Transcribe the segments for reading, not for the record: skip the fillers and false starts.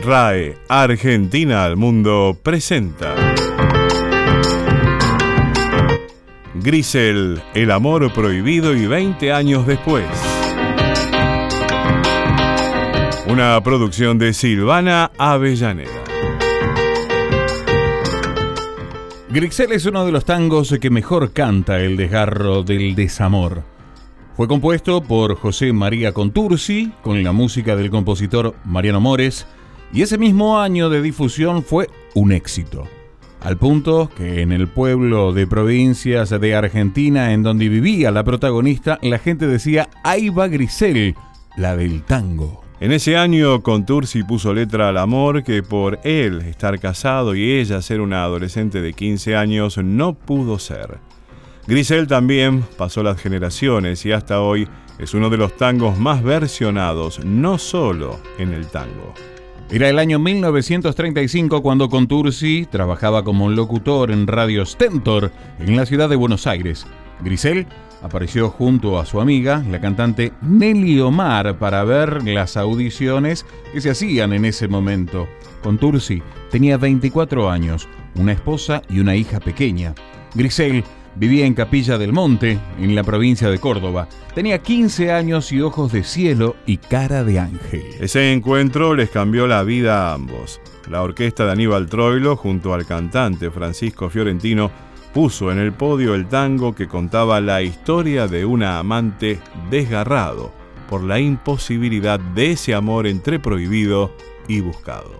RAE Argentina al Mundo presenta Grisel, el amor prohibido y 20 años después. Una producción de Silvana Avellaneda. Grisel es uno de los tangos que mejor canta el desgarro del desamor. Fue compuesto por José María Contursi, con la música del compositor Mariano Mores, y ese mismo año de difusión fue un éxito. Al punto que en el pueblo de provincias de Argentina en donde vivía la protagonista, la gente decía: "Ahí va Grisel, la del tango". En ese año, Contursi puso letra al amor que por él estar casado y ella ser una adolescente de 15 años no pudo ser. Grisel también pasó las generaciones y hasta hoy es uno de los tangos más versionados, no solo en el tango. Era el año 1935 cuando Contursi trabajaba como locutor en Radio Stentor en la ciudad de Buenos Aires. Grisel apareció junto a su amiga, la cantante Nelly Omar, para ver las audiciones que se hacían en ese momento. Contursi tenía 24 años, una esposa y una hija pequeña. Grisel vivía en Capilla del Monte, en la provincia de Córdoba. Tenía 15 años y ojos de cielo y cara de ángel. Ese encuentro les cambió la vida a ambos. La orquesta de Aníbal Troilo, junto al cantante Francisco Fiorentino, puso en el podio el tango que contaba la historia de un amante desgarrado por la imposibilidad de ese amor entre prohibido y buscado.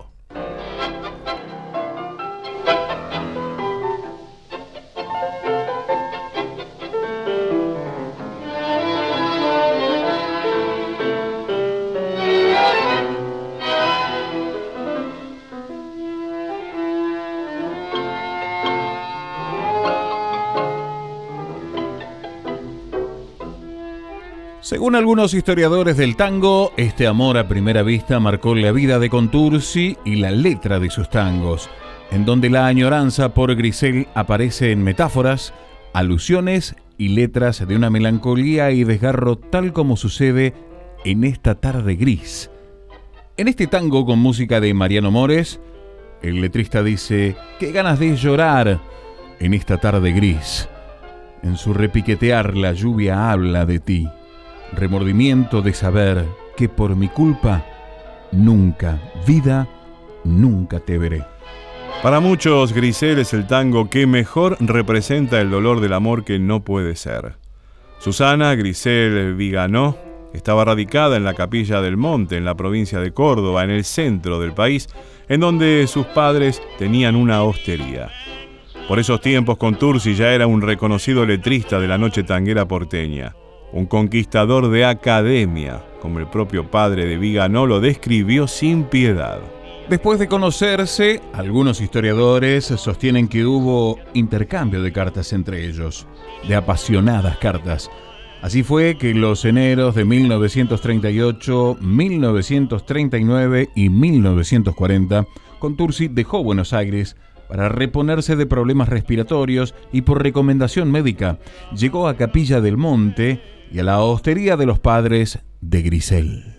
Según algunos historiadores del tango, este amor a primera vista marcó la vida de Contursi y la letra de sus tangos, en donde la añoranza por Grisel aparece en metáforas, alusiones y letras de una melancolía y desgarro, tal como sucede en esta tarde gris. En este tango con música de Mariano Mores, el letrista dice: "Qué ganas de llorar en esta tarde gris. En su repiquetear la lluvia habla de ti. Remordimiento de saber que por mi culpa nunca, vida, nunca te veré". Para muchos, Grisel es el tango que mejor representa el dolor del amor que no puede ser. Susana Grisel Viganó estaba radicada en la Capilla del Monte, en la provincia de Córdoba, en el centro del país, en donde sus padres tenían una hostería. Por esos tiempos, Contursi ya era un reconocido letrista de la noche tanguera porteña. Un conquistador de academia, como el propio padre de Viganó lo describió sin piedad. Después de conocerse, algunos historiadores sostienen que hubo intercambio de cartas entre ellos, de apasionadas cartas. Así fue que los eneros de 1938, 1939 y 1940, Contursi dejó Buenos Aires para reponerse de problemas respiratorios y por recomendación médica llegó a Capilla del Monte y a la hostería de los padres de Grisel.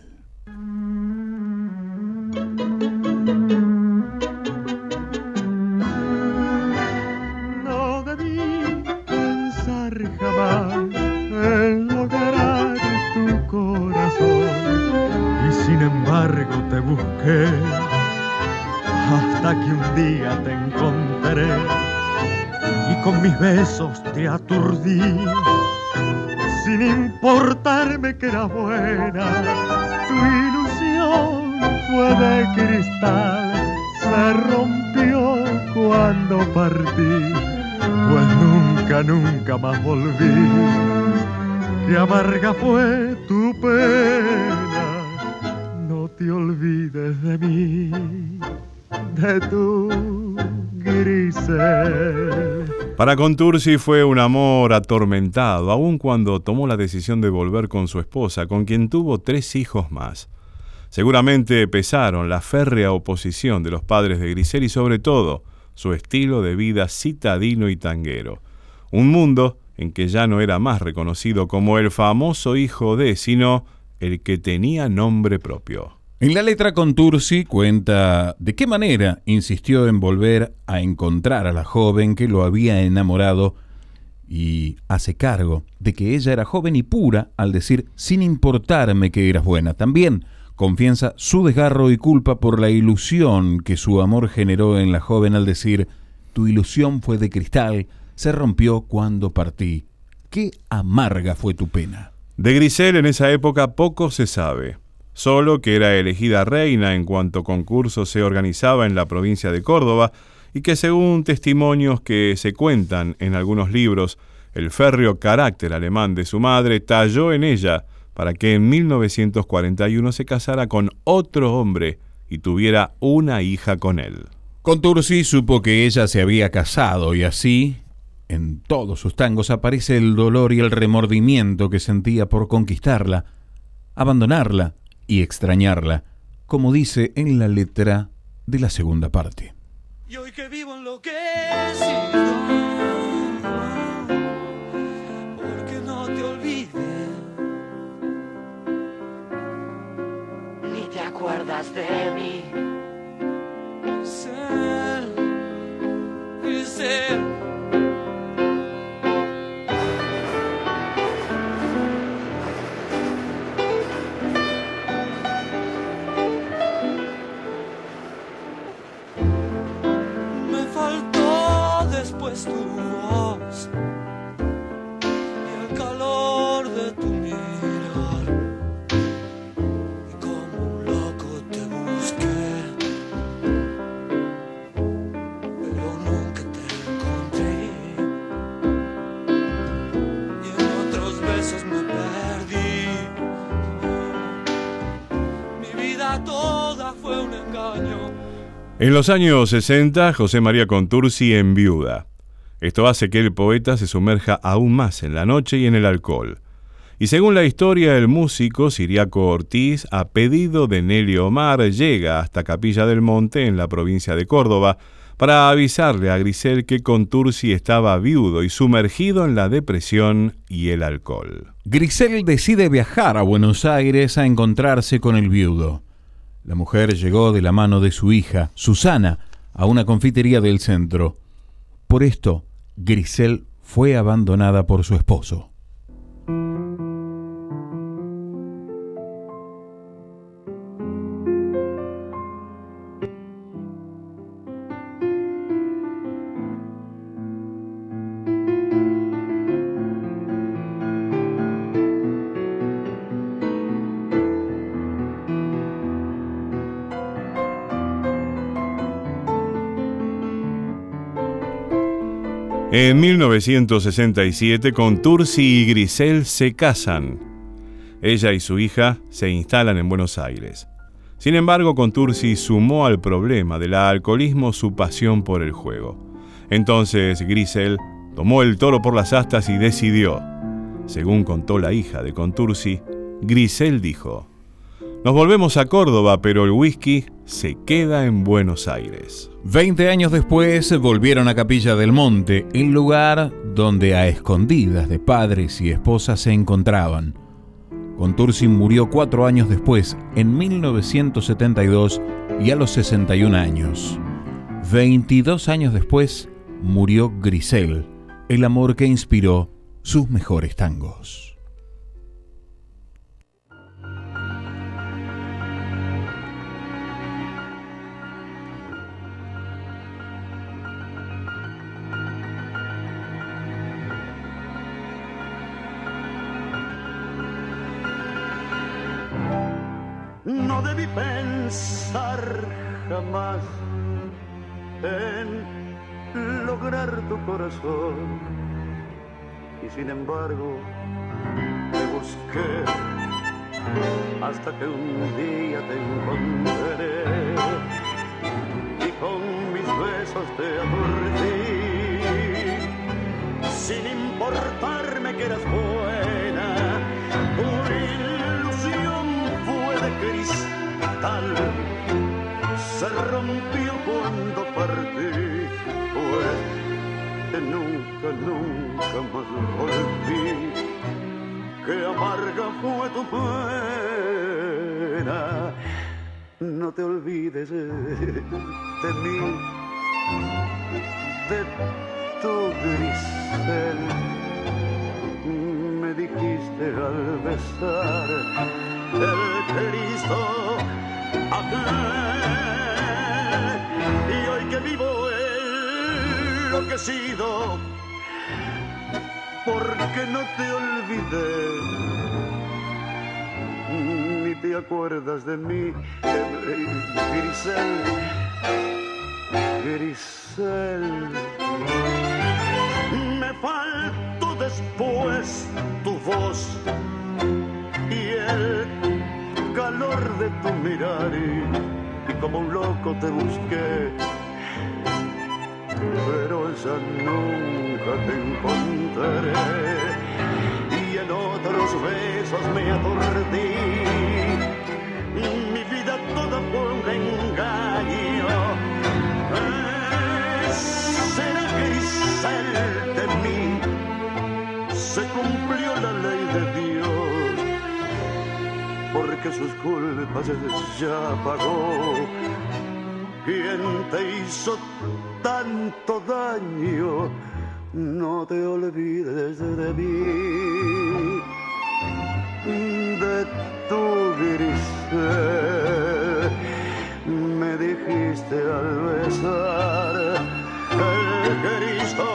No debí pensar jamás en lograr tu corazón y sin embargo te busqué hasta que un día te encontré y con mis besos te aturdí. Sin importarme que era buena, tu ilusión fue de cristal, se rompió cuando partí, pues nunca, nunca más volví. Qué amarga fue tu pena, no te olvides de mí, de tu Grisel. Para Contursi fue un amor atormentado, aun cuando tomó la decisión de volver con su esposa, con quien tuvo 3 hijos más. Seguramente pesaron la férrea oposición de los padres de Grisel y sobre todo su estilo de vida citadino y tanguero. Un mundo en que ya no era más reconocido como el famoso hijo de, sino el que tenía nombre propio. En la letra, Contursi cuenta de qué manera insistió en volver a encontrar a la joven que lo había enamorado y hace cargo de que ella era joven y pura al decir sin importarme que eras buena. También confiesa su desgarro y culpa por la ilusión que su amor generó en la joven al decir tu ilusión fue de cristal, se rompió cuando partí. Qué amarga fue tu pena. De Grisel en esa época poco se sabe. Solo que era elegida reina en cuanto concurso se organizaba en la provincia de Córdoba y que según testimonios que se cuentan en algunos libros, el férreo carácter alemán de su madre talló en ella para que en 1941 se casara con otro hombre y tuviera una hija con él. Contursi supo que ella se había casado y así, en todos sus tangos aparece el dolor y el remordimiento que sentía por conquistarla, abandonarla y extrañarla, como dice en la letra de la segunda parte. Y hoy que vivo enloquecido, porque no te olvides, ni te acuerdas de mí. Grisel, me faltó después tu voz y el calor de tu mirar, y como un loco te busqué, pero nunca te encontré, y en otros besos me perdí. Mi vida toda fue un engaño. En los años 60, José María Contursi enviuda. Esto hace que el poeta se sumerja aún más en la noche y en el alcohol. Y según la historia, el músico Ciriaco Ortiz, a pedido de Nelly Omar, llega hasta Capilla del Monte, en la provincia de Córdoba, para avisarle a Grisel que Contursi estaba viudo y sumergido en la depresión y el alcohol. Grisel decide viajar a Buenos Aires a encontrarse con el viudo. La mujer llegó de la mano de su hija, Susana, a una confitería del centro. Por esto, Grisel fue abandonada por su esposo. En 1967, Contursi y Grisel se casan. Ella y su hija se instalan en Buenos Aires. Sin embargo, Contursi sumó al problema del alcoholismo su pasión por el juego. Entonces, Grisel tomó el toro por las astas y decidió. Según contó la hija de Contursi, Grisel dijo: nos volvemos a Córdoba, pero el whisky se queda en Buenos Aires. 20 años después volvieron a Capilla del Monte, el lugar donde a escondidas de padres y esposas se encontraban. Contursi murió 4 años después, en 1972, y a los 61 años. 22 años después murió Grisel, el amor que inspiró sus mejores tangos. No debí pensar jamás en lograr tu corazón, y sin embargo te busqué hasta que un día te encontré y con mis besos te aturdí, sin importarme que eras buena. Tu ilusión fue de cristal, se rompió cuando partí, pues que nunca más volví. Qué amarga fue tu pena, no te olvides de mí, de tu Grisel. Me dijiste al besar el Cristo aquel, y hoy que vivo enloquecido, porque no te olvidé, ni te acuerdas de mí, Grisel, Grisel. Me faltó después tu voz y el calor de tu mirar, y como un loco te busqué, pero ya nunca te encontraré, y en otros besos me aturdí. Mi vida toda fue un engaño. Será Grisel de mí, se cumplió la ley de Dios, porque sus culpas ya pagó. Quien te hizo tanto daño, no te olvides de mí, de tu Grisel. Me dijiste al besar el Cristo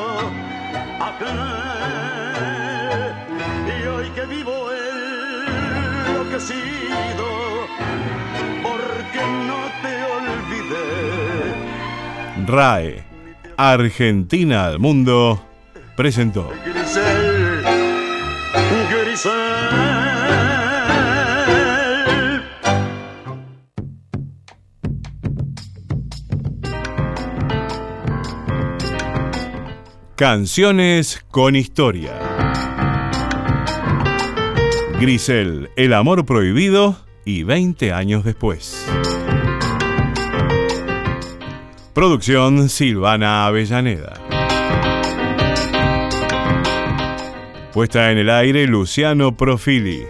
aquel, y hoy que vivo enloquecido, porque no te olvidé. RAE, Argentina al mundo, presentó Grisel, Grisel. Canciones con historia. Grisel, El amor prohibido y 20 años después. Producción Silvana Avellaneda. Puesta en el aire Luciano Profili.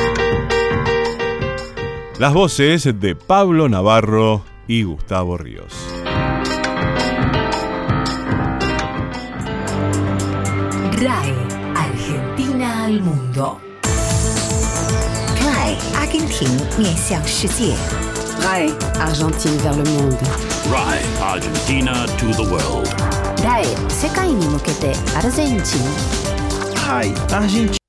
Las voces de Pablo Navarro y Gustavo Ríos. RAE, Argentina al mundo. RAE, Argentine 面向世界。 RAE, Argentine vers le monde. RAE, Argentina to the world. RAE, 世界に向けてアルゼンチン。 RAE, Argentina